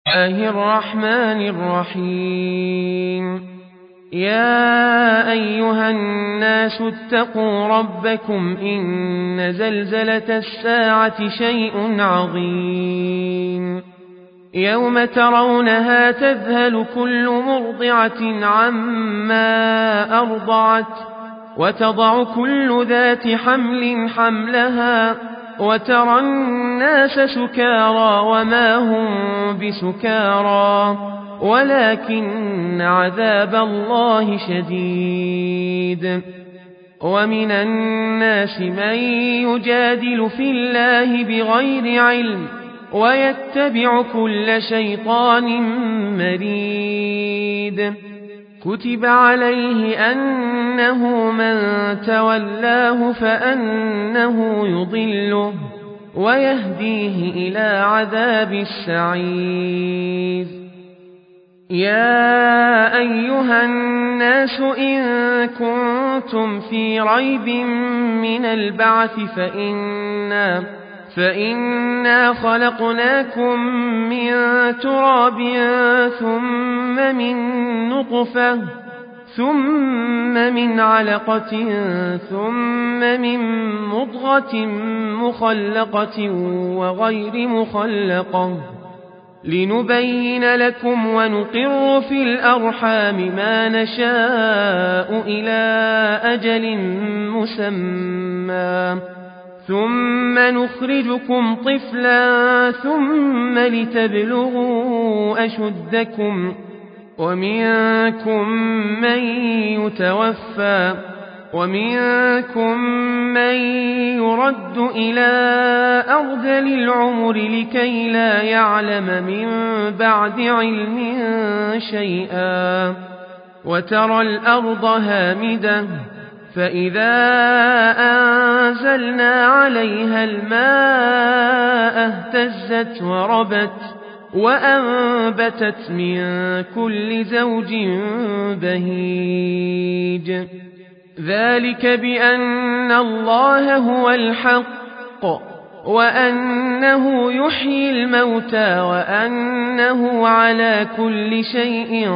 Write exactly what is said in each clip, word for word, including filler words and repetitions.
الله الرحمن الرحيم يا أيها الناس اتقوا ربكم إن زلزلة الساعة شيء عظيم يوم ترونها تذهل كل مرضعة عما أرضعت وتضع كل ذات حمل حملها وترى الناس سكارى وما هم بسكارى ولكن عذاب الله شديد ومن الناس من يجادل في الله بغير علم ويتبع كل شيطان مريد كتب عليه أنه من تولاه فأنه يضله ويهديه إلى عذاب السعير يا أيها الناس إن كنتم في ريب من البعث فإنا فإنا خلقناكم من تراب ثم من نطفة ثم من علقة ثم من مضغة مخلقة وغير مخلقة لنبين لكم ونقر في الأرحام ما نشاء إلى أجل مسمى ثم نخرجكم طفلا ثم لتبلغوا أشدكم ومنكم من يتوفى ومنكم من يرد إلى أرذل العمر لكي لا يعلم من بعد علم شيئا وترى الأرض هامدة فإذا أنزلنا عليها الماء اهتزت وربت وأنبتت من كل زوج بهيج ذلك بأن الله هو الحق وأنه يحيي الموتى وأنه على كل شيء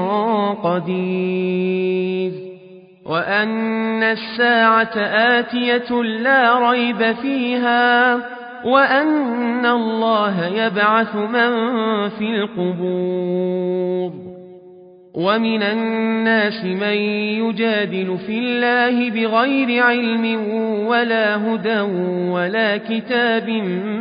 قدير وأن الساعة آتية لا ريب فيها وأن الله يبعث من في القبور ومن الناس من يجادل في الله بغير علم ولا هدى ولا كتاب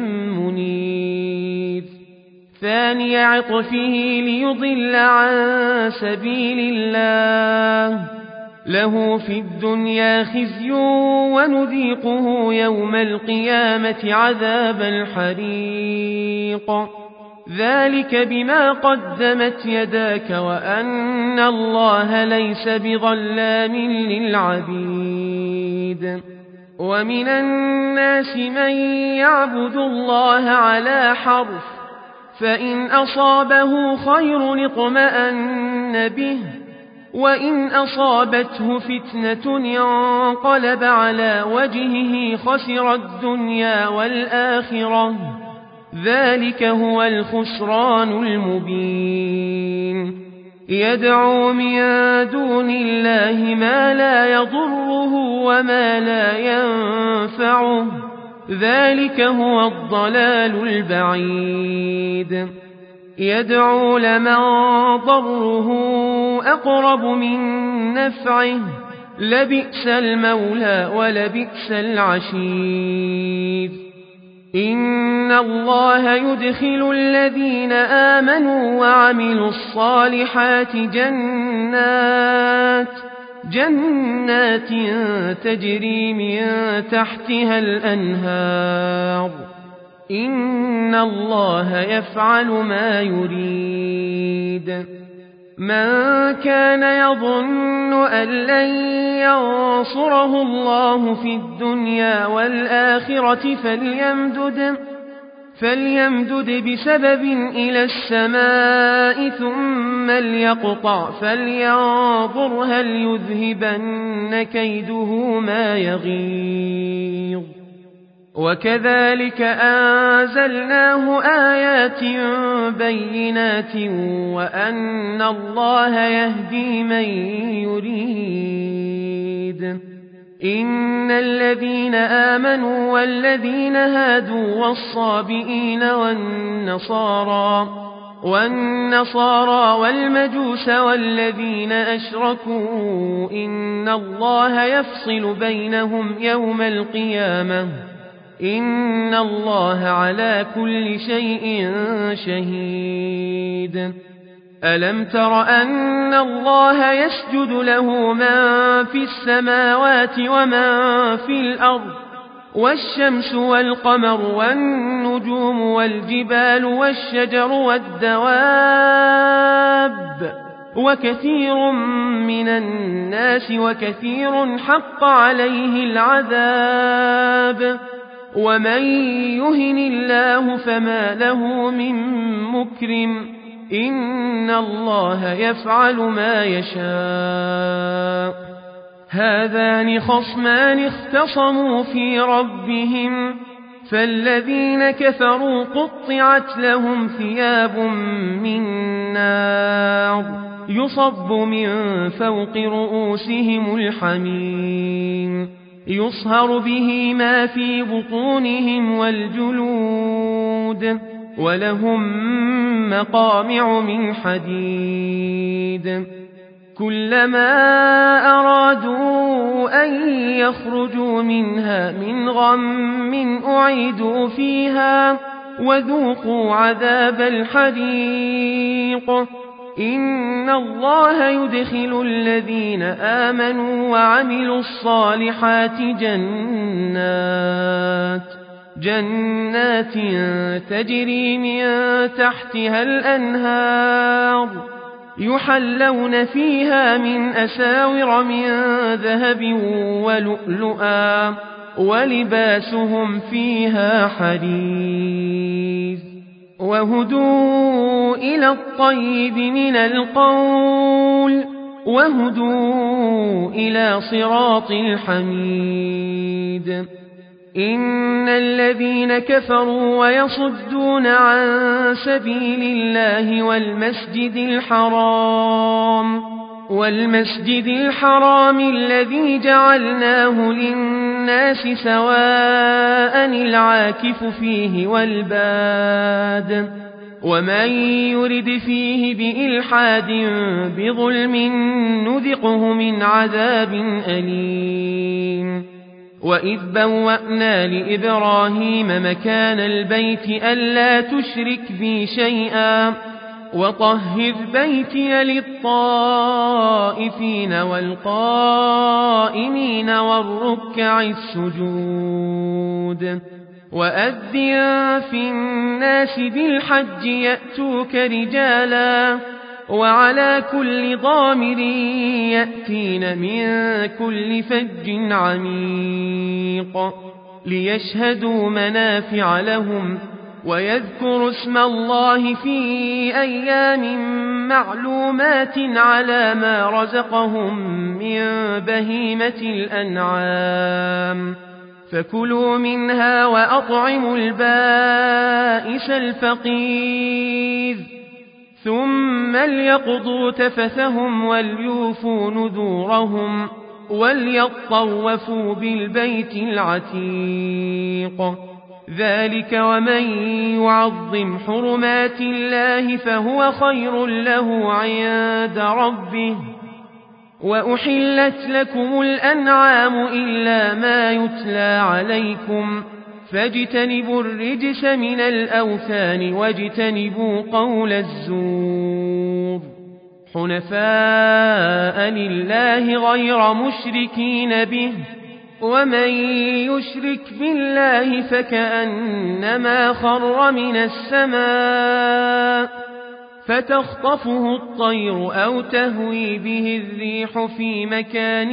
منير ثاني عطفه ليضل عن سبيل الله له في الدنيا خزي ونذيقه يوم القيامة عذاب الحريق ذلك بما قدمت يداك وأن الله ليس بظلام للعبيد ومن الناس من يعبد الله على حرف فإن أصابه خير اطمأن به وإن أصابته فتنة انقلب على وجهه خسر الدنيا والآخرة ذلك هو الخسران المبين يدعو من دون الله ما لا يضره وما لا ينفعه ذلك هو الضلال البعيد يدعو لمن ضره أقرب من نفعه لبئس المولى ولبئس العشير إن الله يدخل الذين آمنوا وعملوا الصالحات جنات جنات تجري من تحتها الأنهار إن الله يفعل ما يريد من كان يظن أن لن ينصره الله في الدنيا والآخرة فليمدد, فليمدد بسبب إلى السماء ثم ليقطع فلينظر هل يذهبن كيده ما يغيظ وكذلك أنزلناه آيات بينات وأن الله يهدي من يريد. إن الذين آمنوا والذين هادوا والصابئين والنصارى والنصارى والمجوس والذين أشركوا إن الله يفصل بينهم يوم القيامة إن الله على كل شيء شهيد. ألم تر أن الله يسجد له من في السماوات ومن في الأرض والشمس والقمر والنجوم والجبال والشجر والدواب وكثير من الناس وكثير حق عليه العذاب ومن يهن الله فما له من مكرم إن الله يفعل ما يشاء. هذان خصمان اختصموا في ربهم فالذين كفروا قطعت لهم ثياب من نار يصب من فوق رؤوسهم الحميم يصهر به ما في بطونهم والجلود ولهم مقامع من حديد كلما أرادوا أن يخرجوا منها من غم أعيدوا فيها وذوقوا عذاب الحريق. إن الله يدخل الذين آمنوا وعملوا الصالحات جنات جنات تجري من تحتها الأنهار يحلون فيها من أساور من ذهب ولؤلؤا ولباسهم فيها حرير وهدوا إلى الطيب من القول وهدوا إلى صراط الحميد. إن الذين كفروا ويصدون عن سبيل الله والمسجد الحرام والمسجد الحرام الذي جعلناه للناس سواء العاكف فيه والباد ومن يرد فيه بإلحاد بظلم نذقه من عذاب أليم. وإذ بوأنا لإبراهيم مكان البيت ألا تشرك بي شيئا وطهر بيتي للطائفين والقائمين والركع السجود. وأذن في الناس بالحج يأتوك رجالا وعلى كل ضامر يأتين من كل فج عميق ليشهدوا منافع لهم ويذكروا اسم الله في أيام معلومات على ما رزقهم من بهيمة الأنعام فكلوا منها وأطعموا البائس الفقير ثم ليقضوا تفثهم وليوفوا نذورهم وليطوفوا بالبيت العتيق. ذلك ومن يعظم حرمات الله فهو خير له عند ربه. وأحلت لكم الأنعام إلا ما يتلى عليكم فاجتنبوا الرجس من الأوثان واجتنبوا قول الزور حنفاء لله غير مشركين به ومن يشرك بالله فكأنما خر من السماء فتخطفه الطير أو تهوي به الريح في مكان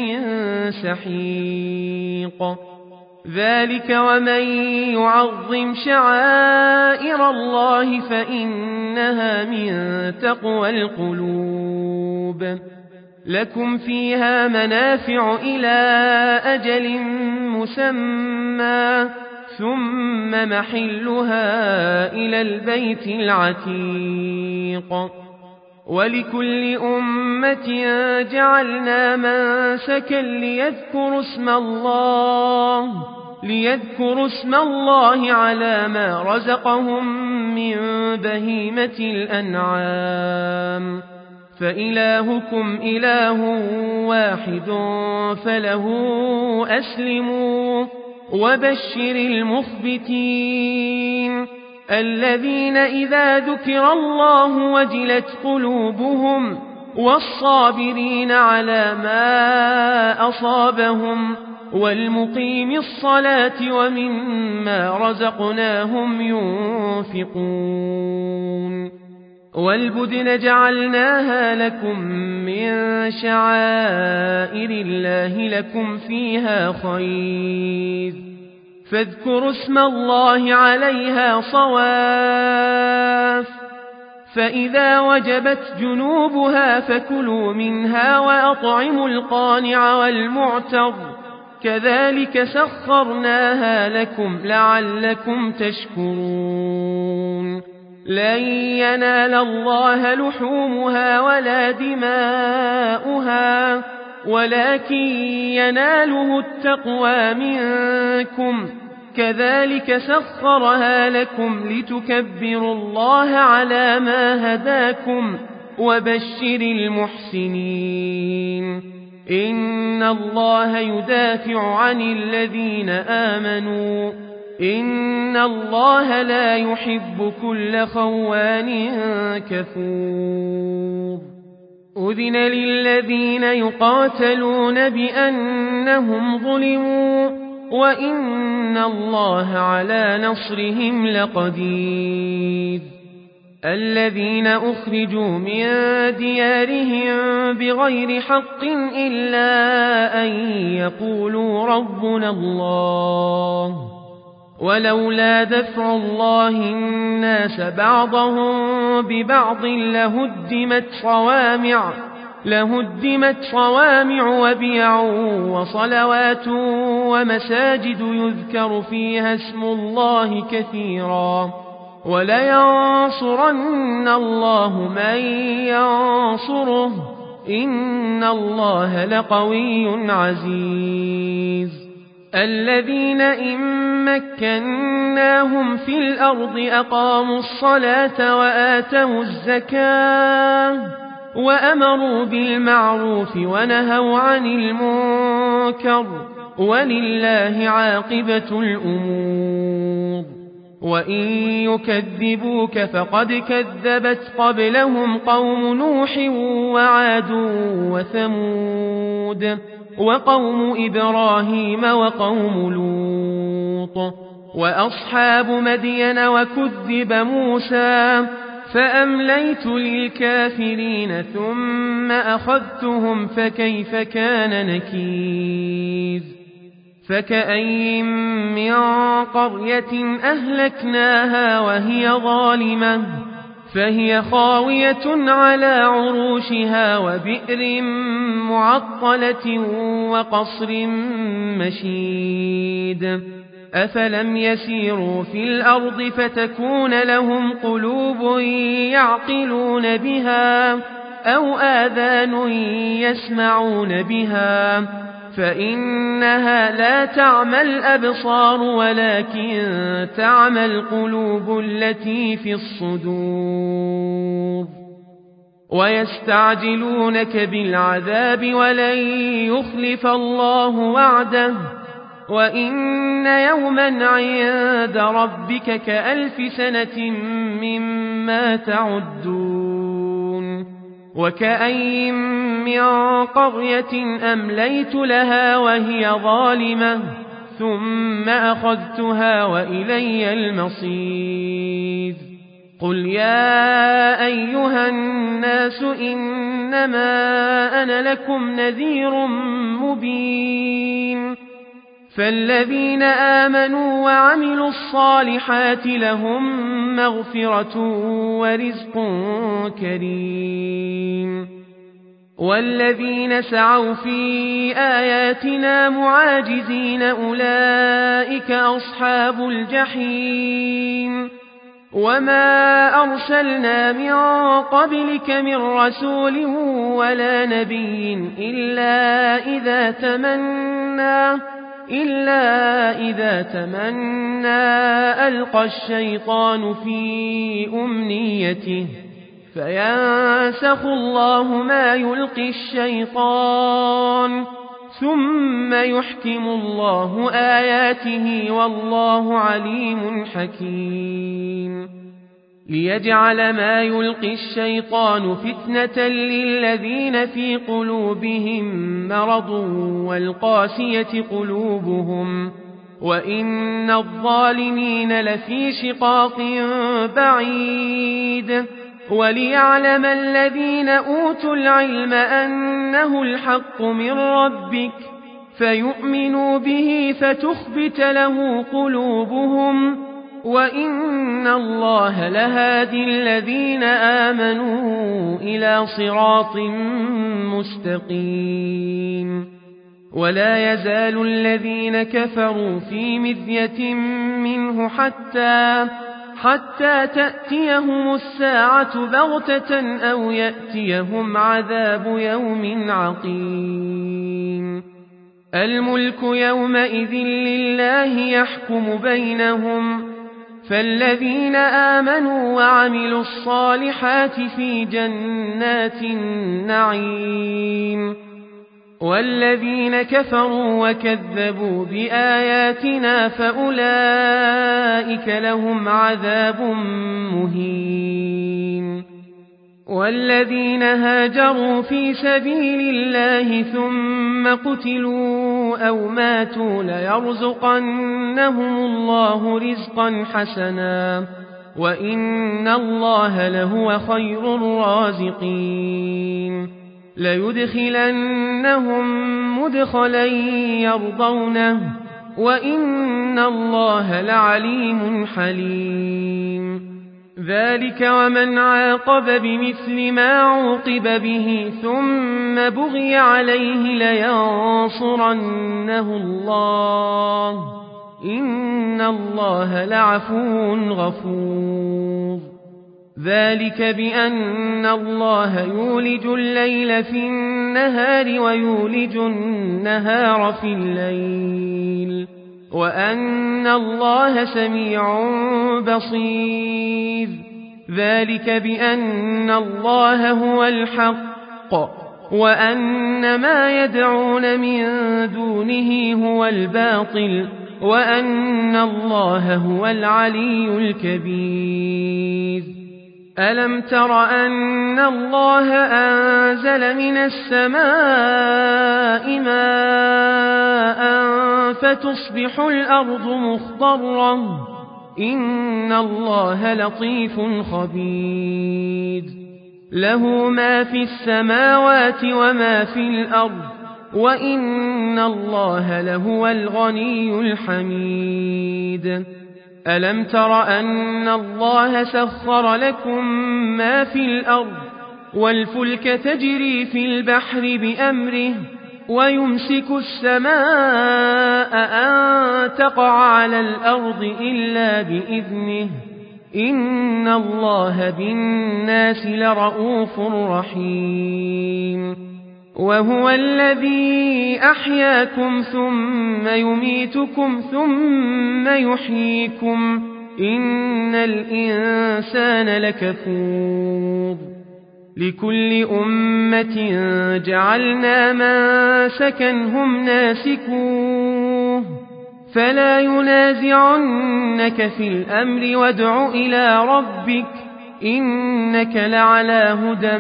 سحيق. ذلك ومن يعظم شعائر الله فإنها من تقوى القلوب. لكم فيها منافع إلى أجل مسمى ثم محلها إلى البيت العتيق. ولكل أمة جعلنا منسكا ليذكروا اسم الله ليذكروا اسم الله على ما رزقهم من بهيمة الأنعام، فإلهكم إله واحد فله أسلموا. وبشر المخبتين الذين إذا ذكر الله وجلت قلوبهم، والصابرين على ما أصابهم، والمقيم الصلاة ومما رزقناهم ينفقون. والبدن جعلناها لكم من شعائر الله لكم فيها خير، فاذكروا اسم الله عليها صواف، فإذا وجبت جنوبها فكلوا منها وأطعموا القانع والمعتر، كذلك سخرناها لكم لعلكم تشكرون. لن ينال الله لحومها ولا دماؤها ولكن يناله التقوى منكم، كذلك سخرها لكم لتكبروا الله على ما هداكم. وبشر المحسنين إن الله يدافع عن الذين آمنوا، إن الله لا يحب كل خوان كفور. أذن للذين يقاتلون بأنهم ظلموا، وإن الله على نصرهم لقدير. الذين أخرجوا من ديارهم بغير حق إلا أن يقولوا ربنا الله، ولولا دفع الله الناس بعضهم ببعض لهدمت صوامع لهدمت صوامع وبيع وصلوات ومساجد يذكر فيها اسم الله كثيرا، ولينصرن الله من ينصره، إن الله لقوي عزيز. الذين إن مكناهم في الأرض أقاموا الصلاة وآتوا الزكاة وأمروا بالمعروف ونهوا عن المنكر، ولله عاقبة الأمور. وإن يكذبوك فقد كذبت قبلهم قوم نوح وعاد وثمود وقوم إبراهيم وقوم لوط وأصحاب مدين، وكذب موسى فأمليت للكافرين ثم أخذتهم فكيف كان نكير. فكأين من قرية أهلكناها وهي ظالمة فهي خاوية على عروشها وبئر معطلة وقصر مشيد. أفلم يسيروا في الأرض فتكون لهم قلوب يعقلون بها أو آذان يسمعون بها، فإنها لا تعمى الأبصار ولكن تعمى القلوب التي في الصدور. ويستعجلونك بالعذاب ولن يخلف الله وعده، وإن يوما عند ربك كألف سنة مما تعدون. وكأين من قرية أمليت لها وهي ظالمة ثم أخذتها وإلي المصير. قل يا أيها الناس إنما أنا لكم نذير مبين، فالذين آمنوا وعملوا الصالحات لهم مغفرة ورزق كريم. والذين سعوا في آياتنا معاجزين أولئك أصحاب الجحيم وما أرسلنا من قبلك من رسول ولا نبي إلا إذا تمنى إلا إذا تمنى ألقى الشيطان في أمنيته فينسخ الله ما يلقي الشيطان ثم يحكم الله آياته والله عليم حكيم ليجعل ما يلقي الشيطان فتنة للذين في قلوبهم مرض والقاسية قلوبهم وإن الظالمين لفي شقاق بعيد وليعلم الذين أوتوا العلم أنه الحق من ربك فيؤمنوا به فتخبت له قلوبهم وإن الله لهادي الذين آمنوا إلى صراط مستقيم ولا يزال الذين كفروا في مذية منه حتى حتى تأتيهم الساعة بغتة أو يأتيهم عذاب يوم عقيم الملك يومئذ لله يحكم بينهم فالذين آمنوا وعملوا الصالحات في جنات النعيم والذين كفروا وكذبوا بآياتنا فأولئك لهم عذاب مهين والذين هاجروا في سبيل الله ثم قتلوا أو ماتوا ليرزقنهم الله رزقا حسنا وإن الله لهو خير الرازقين ليدخلنهم مدخلا يرضونه وإن الله لعليم حليم ذلك ومن عاقب بمثل ما عوقب به ثم بغي عليه لينصرنه الله إن الله لعفو غفور ذلك بأن الله يولج الليل في النهار ويولج النهار في الليل وأن الله سميع بصير ذلك بأن الله هو الحق وأن ما يدعون من دونه هو الباطل وأن الله هو العلي الكبير ألم تر أن الله أنزل من السماء ماء فتصبح الأرض مخضرة إن الله لطيف خبير له ما في السماوات وما في الأرض وإن الله لهو الغني الحميد ألم تر أن الله سخر لكم ما في الأرض والفلك تجري في البحر بأمره ويمسك السماء أن تقع على الأرض إلا بإذنه إن الله بالناس لرءوف رحيم وهو الذي أحياكم ثم يميتكم ثم يحييكم إن الإنسان لكفور لكل أمة جعلنا منسكا هم ناسكوه فلا ينازعنك في الأمر وادع إلى ربك إنك لعلى هدى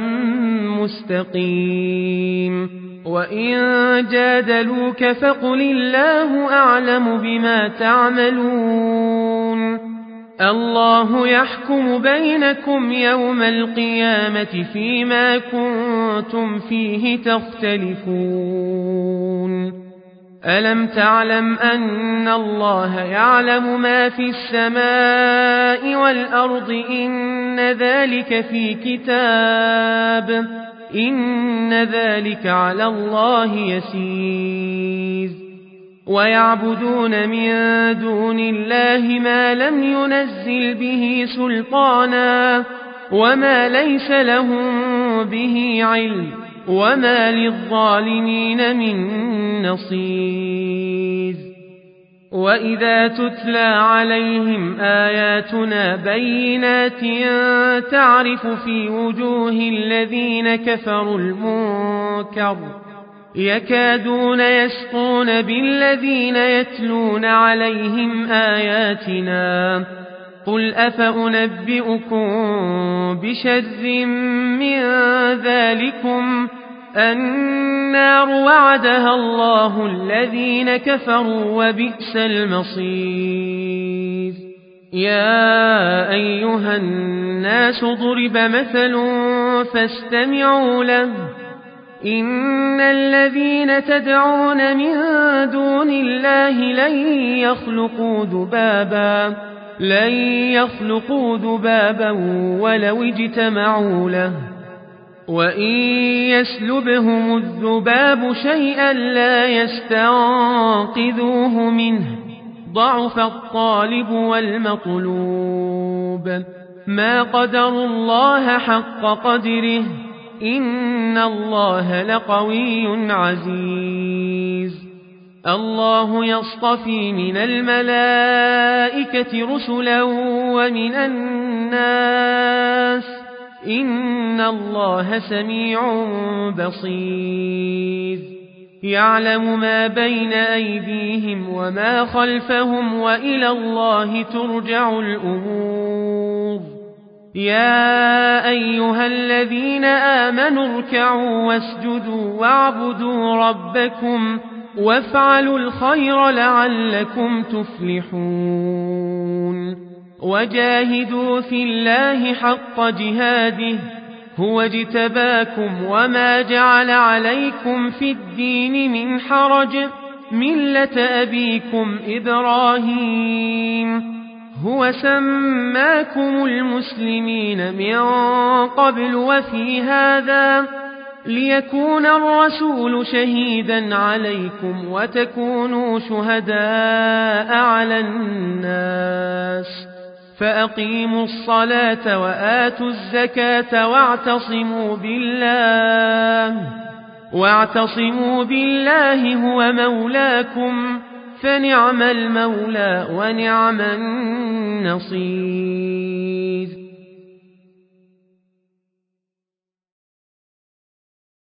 مستقيم وإن جادلوك فقل الله أعلم بما تعملون الله يحكم بينكم يوم القيامة فيما كنتم فيه تختلفون ألم تعلم أن الله يعلم ما في السماء والأرض إن ذلك في كتاب إن ذلك على الله يسير ويعبدون من دون الله ما لم ينزل به سلطانا وما ليس لهم به علم وما للظالمين من نصير وإذا تتلى عليهم آياتنا بينات تعرف في وجوه الذين كفروا المنكر يكادون يسقون بالذين يتلون عليهم آياتنا قل أفأنبئكم بشر من ذلكم النار وعدها الله الذين كفروا وبئس المصير يا أيها الناس ضرب مثل فاستمعوا له إن الذين تدعون من دون الله لن يخلقوا ذبابا لن يخلقوا ذبابا ولو اجتمعوا له وإن يسلبهم الذباب شيئا لا يستنقذوه منه ضعف الطالب والمطلوب ما قدروا الله حق قدره إن الله لقوي عزيز الله يصطفي من الملائكة رسلا ومن الناس إن الله سميع بصير يعلم ما بين أيديهم وما خلفهم وإلى الله ترجع الأمور يا أيها الذين آمنوا اركعوا واسجدوا واعبدوا ربكم وافعلوا الخير لعلكم تفلحون وجاهدوا في الله حق جهاده هو اجتباكم وما جعل عليكم في الدين من حرج ملة أبيكم إبراهيم هو سماكم المسلمين من قبل وفي هذا ليكون الرسول شهيدا عليكم وتكونوا شهداء على الناس فأقيموا الصلاة وآتوا الزكاة واعتصموا بالله واعتصموا بالله هو مولاكم فنعم المولى ونعم النصير